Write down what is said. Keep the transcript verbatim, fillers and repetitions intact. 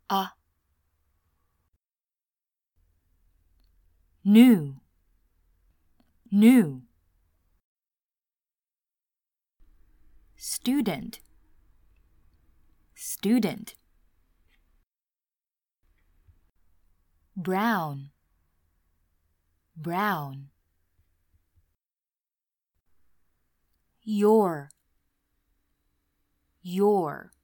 a. New, new. Student, student. Brown, brown. Your, your.